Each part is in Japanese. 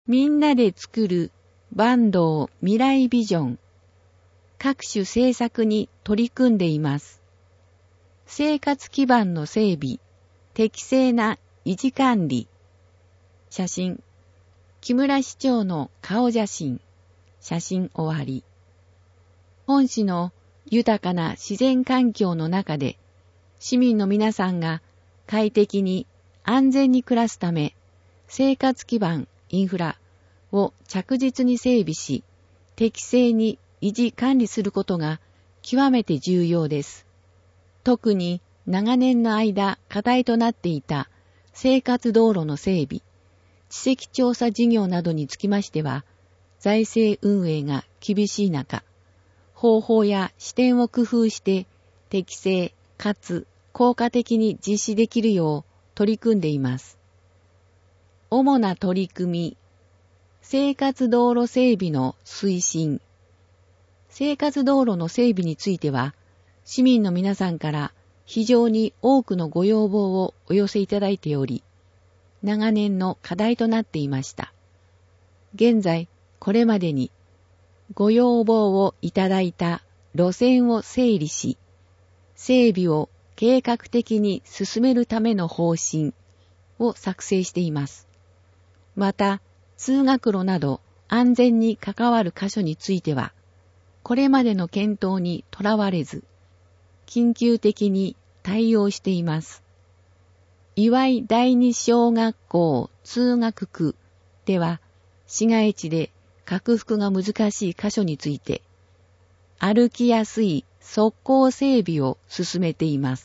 みんなで作る坂東未来ビジョン。各種政策に取り組んでいます。生活基盤の整備、適正な維持管理。写真。木村市長の顔写真。写真終わり。本市の豊かな自然環境の中で、市民の皆さんが快適に安全に暮らすため、生活基盤、インフラを着実に整備し、適正に維持管理することが極めて重要です。特に長年の間課題となっていた生活道路の整備、地籍調査事業などにつきましては、財政運営が厳しい中、方法や視点を工夫して適正かつ効果的に実施できるよう取り組んでいます。主な取り組み、生活道路整備の推進。生活道路の整備については、市民の皆さんから非常に多くのご要望をお寄せいただいており、長年の課題となっていました。現在、これまでにご要望をいただいた路線を整理し、整備を計画的に進めるための方針を作成しています。また、通学路など安全に関わる箇所については、これまでの検討にとらわれず、緊急的に対応しています。岩井第二小学校通学区では、市街地で克服が難しい箇所について、歩きやすい側溝整備を進めています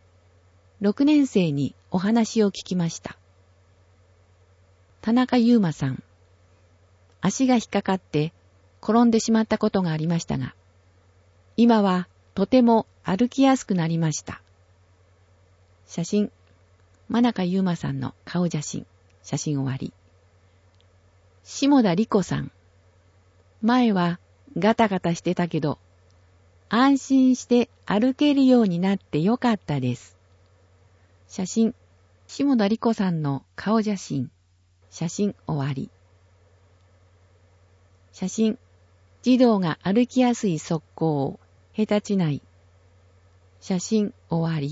。6年生にお話を聞きました。田中優馬さん、足が引っかかって転んでしまったことがありましたが、今はとても歩きやすくなりました。写真、真中優馬さんの顔写真、写真終わり。下田理子さん、前はガタガタしてたけど、安心して歩けるようになってよかったです。写真、下田理子さんの顔写真、写真終わり。写真、児童が歩きやすい側溝、下手ない。写真終わり。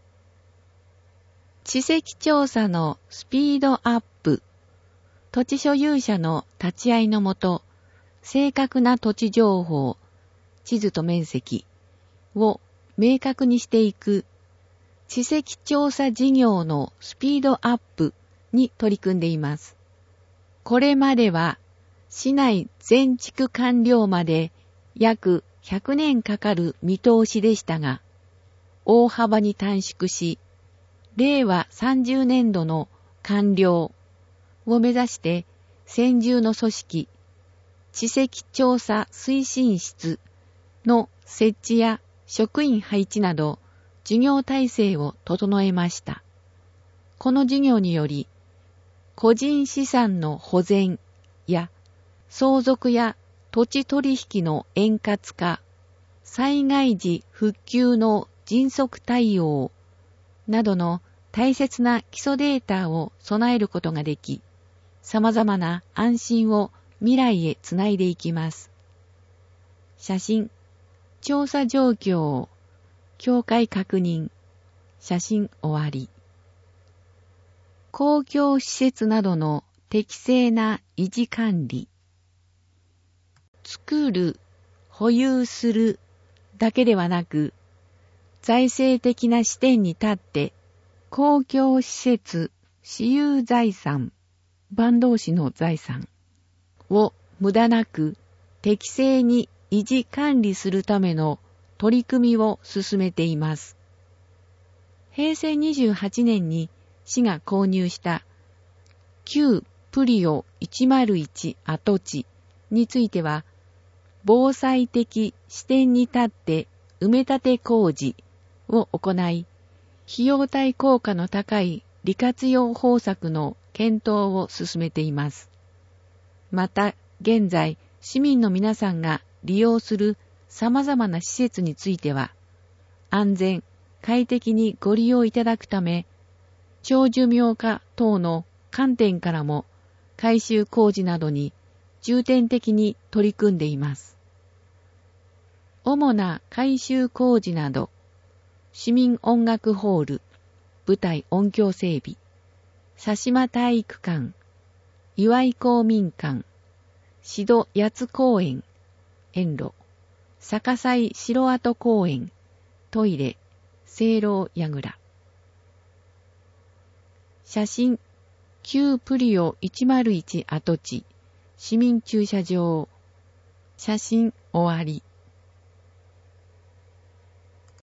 地籍調査のスピードアップ。土地所有者の立ち会いのもと、正確な土地情報、地図と面積を明確にしていく地籍調査事業のスピードアップに取り組んでいます。これまでは市内全地区完了まで約100年かかる見通しでしたが、大幅に短縮し、令和30年度の完了を目指して専従の組織、地籍調査推進室の設置や職員配置など事業体制を整えました。この事業により、個人資産の保全や相続や土地取引の円滑化、災害時復旧の迅速対応などの大切な基礎データを備えることができ、様々な安心を未来へつないでいきます。写真、調査状況、境界確認、写真終わり。公共施設などの適正な維持管理。作る、保有するだけではなく、財政的な視点に立って、公共施設、私有財産、坂東市の財産を無駄なく適正に維持管理するための取り組みを進めています。平成28年に市が購入した旧プリオ101跡地については、防災的視点に立って埋め立て工事を行い、費用対効果の高い利活用方策の検討を進めています。また、現在、市民の皆さんが利用する様々な施設については、安全、快適にご利用いただくため、長寿命化等の観点からも改修工事などに重点的に取り組んでいます。主な改修工事など、市民音楽ホール、舞台音響整備、佐島体育館、岩井公民館、志戸八津公園、園路、逆西城跡公園、トイレ、聖楼櫓。写真、旧プリオ101跡地、市民駐車場。写真終わり。